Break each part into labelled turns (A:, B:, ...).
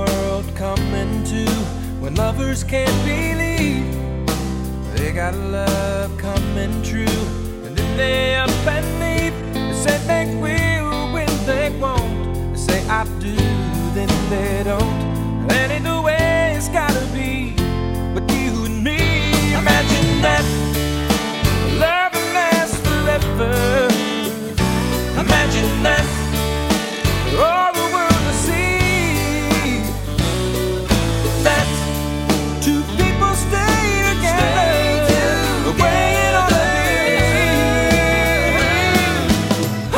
A: world coming to when lovers can't believe they got love coming true, and then they up and leave. They say they will when they won't. They say I do, then they don't. That ain't the way it's gotta be with you and me. Imagine that love will last forever. Imagine that all the world will see that two people stay together the way it ought to be.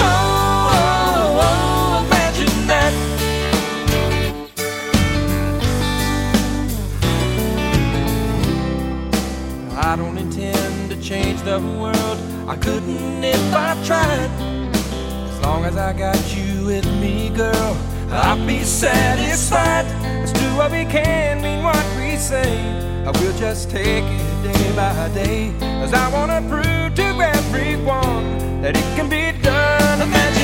A: Oh, imagine that. I don't intend to change the world. I couldn't if I tried. As long as I got you with me, girl, I'll be satisfied. Let's do what we can, mean what we say. I will just take it day by day, 'cause I wanna prove to everyone that it can be done. Imagine